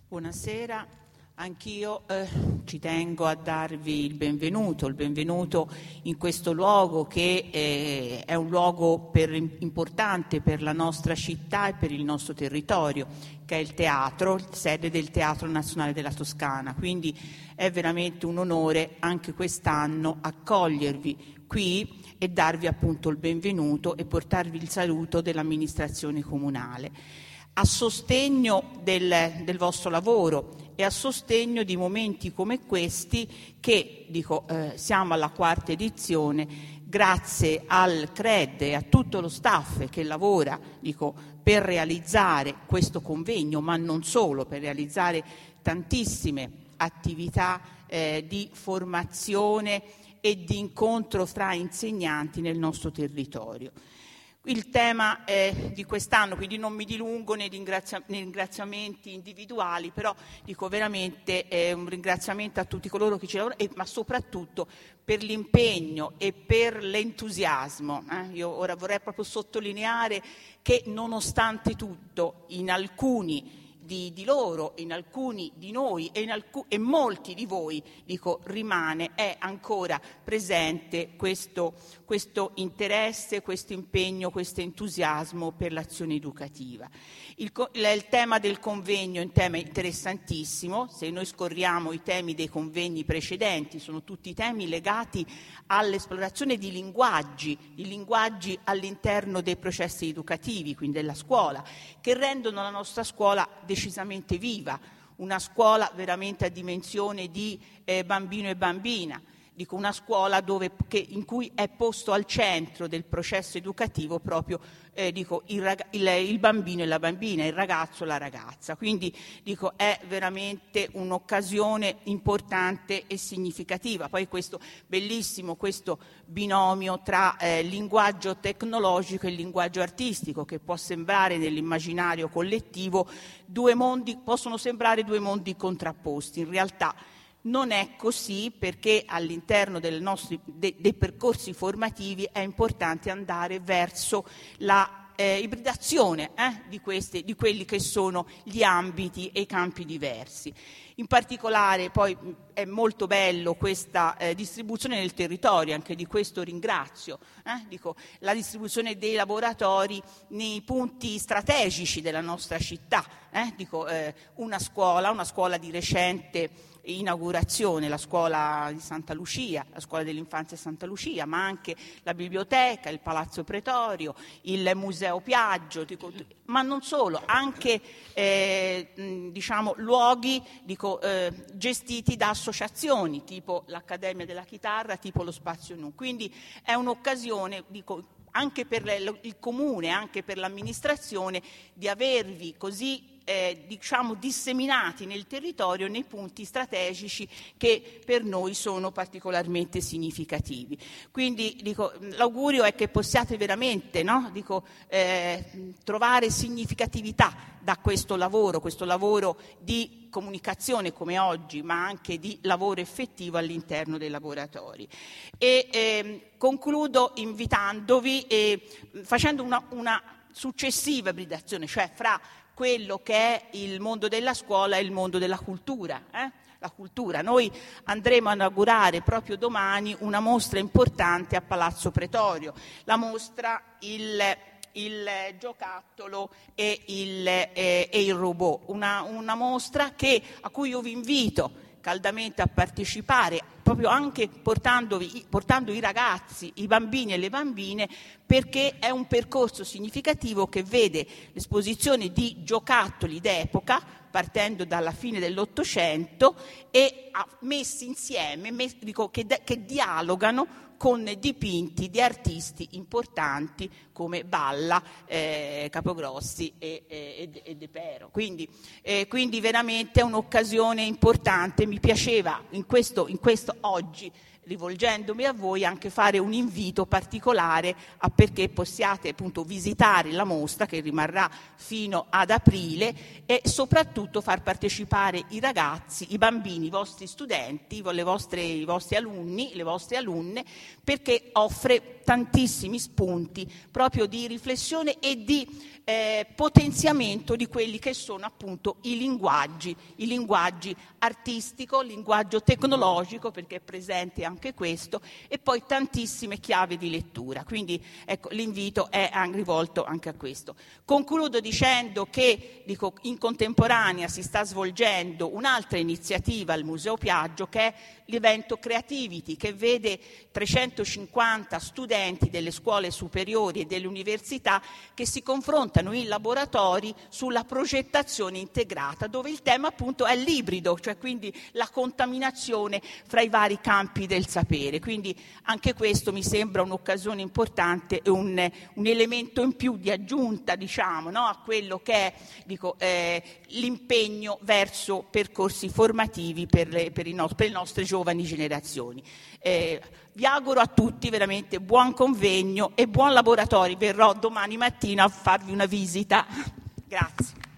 Buonasera, anch'io ci tengo a darvi il benvenuto in questo luogo che è un luogo importante per la nostra città e per il nostro territorio, che è il teatro, sede del Teatro Nazionale della Toscana. Quindi è veramente un onore anche quest'anno accogliervi qui e darvi appunto il benvenuto e portarvi il saluto dell'amministrazione comunale, a sostegno del vostro lavoro e a sostegno di momenti come questi che, siamo alla 4ª edizione, grazie al CRED e a tutto lo staff che lavora, per realizzare questo convegno, ma non solo, per realizzare tantissime attività di formazione e di incontro fra insegnanti nel nostro territorio. Il tema di quest'anno, quindi non mi dilungo nei ringraziamenti individuali, però veramente un ringraziamento a tutti coloro che ci lavorano, ma soprattutto per l'impegno e per l'entusiasmo. Io ora vorrei proprio sottolineare che nonostante tutto in alcuni di loro, in alcuni di noi e molti di voi, è ancora presente questo interesse, questo impegno, questo entusiasmo per l'azione educativa. Il tema del convegno è un tema interessantissimo. Se noi scorriamo i temi dei convegni precedenti, sono tutti temi legati all'esplorazione di linguaggi all'interno dei processi educativi, quindi della scuola, che rendono la nostra scuola decisamente viva, una scuola veramente a dimensione di bambino e bambina, una scuola in cui è posto al centro del processo educativo proprio il bambino e la bambina, il ragazzo e la ragazza. Quindi è veramente un'occasione importante e significativa. Poi questo binomio tra linguaggio tecnologico e linguaggio artistico, che può sembrare nell'immaginario collettivo possono sembrare due mondi contrapposti. In realtà non è così, perché all'interno dei percorsi formativi è importante andare verso la ibridazione di quelli che sono gli ambiti e i campi diversi. In particolare poi è molto bello questa distribuzione nel territorio, anche di questo ringrazio, la distribuzione dei laboratori nei punti strategici della nostra città, una scuola di recente inaugurazione, la scuola di Santa Lucia, la scuola dell'infanzia Santa Lucia, ma anche la biblioteca, il Palazzo Pretorio, il Museo Piaggio, ma non solo, anche luoghi gestiti da associazioni tipo l'Accademia della Chitarra, tipo lo Spazio Nu. Quindi è un'occasione anche per il comune, anche per l'amministrazione, di avervi così disseminati nel territorio nei punti strategici che per noi sono particolarmente significativi. Quindi l'augurio è che possiate veramente trovare significatività da questo lavoro di comunicazione come oggi, ma anche di lavoro effettivo all'interno dei laboratori. Concludo invitandovi facendo una successiva ibridazione, cioè fra quello che è il mondo della scuola e il mondo della cultura. La cultura. Noi andremo a inaugurare proprio domani una mostra importante a Palazzo Pretorio, la mostra il giocattolo e il robot, una mostra a cui io vi invito caldamente a partecipare, proprio anche portando i ragazzi, i bambini e le bambine, perché è un percorso significativo che vede l'esposizione di giocattoli d'epoca, partendo dalla fine dell'Ottocento, e messi insieme, che dialogano con dipinti di artisti importanti come Balla, Capogrossi e De Pero. Quindi veramente è un'occasione importante. Mi piaceva in questo oggi rivolgendomi a voi, anche fare un invito particolare perché possiate appunto visitare la mostra che rimarrà fino ad aprile e soprattutto far partecipare i ragazzi, i bambini, i vostri studenti, i vostri alunni, le vostre alunne, perché offre tantissimi spunti proprio di riflessione e di potenziamento di quelli che sono appunto i linguaggi artistico, il linguaggio tecnologico, perché è presente anche questo, e poi tantissime chiavi di lettura. Quindi ecco, l'invito è rivolto anche a questo. Concludo dicendo che in contemporanea si sta svolgendo un'altra iniziativa al Museo Piaggio, che è l'evento Creativity, che vede 350 studenti delle scuole superiori e delle università che si confrontano in laboratori sulla progettazione integrata, dove il tema appunto è l'ibrido, cioè quindi la contaminazione fra i vari campi del sapere. Quindi anche questo mi sembra un'occasione importante e un elemento in più di aggiunta, diciamo, no, a quello che è l'impegno verso percorsi formativi per le nostre giovani generazioni. Vi auguro a tutti veramente buon convegno e buon laboratorio. Verrò domani mattina a farvi una visita. Grazie.